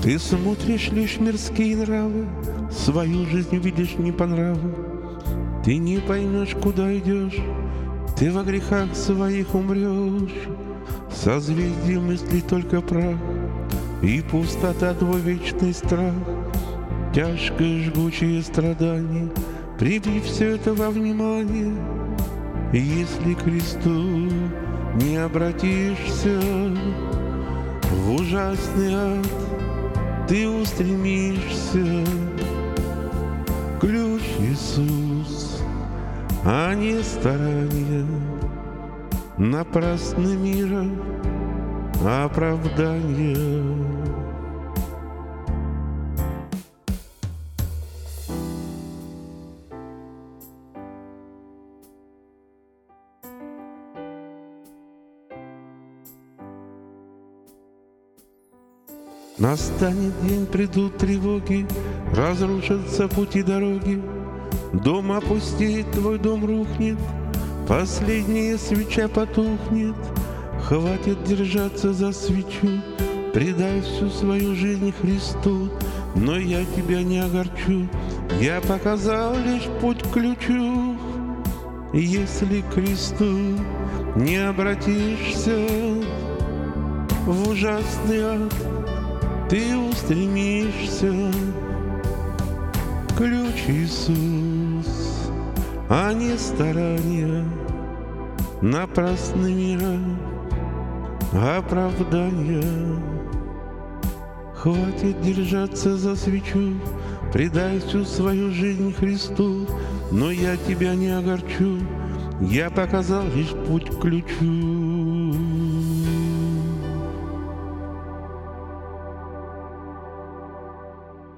Ты смотришь лишь мирские нравы, свою жизнь видишь не по нраву. Ты не поймешь, куда идешь, ты во грехах своих умрешь. Созвездие мыслей только прах, и пустота твой вечный страх. Тяжкое жгучее страдание, прими все это во внимание. И если к кресту не обратишься, в ужасный ад ты устремишься. Ключ Иисус, а не старание, напрасны мира оправдание. Настанет день, придут тревоги, разрушатся пути дороги. Дом опустеет, твой дом рухнет, последняя свеча потухнет. Хватит держаться за свечу, предай всю свою жизнь Христу. Но я тебя не огорчу, я показал лишь путь к ключу. Если к кресту не обратишься, в ужасный ад ты устремишься. Ключ Иисус, а не старания, напрасны мира оправдания. Хватит держаться за свечу, предай всю свою жизнь Христу. Но я тебя не огорчу, я показал лишь путь к ключу.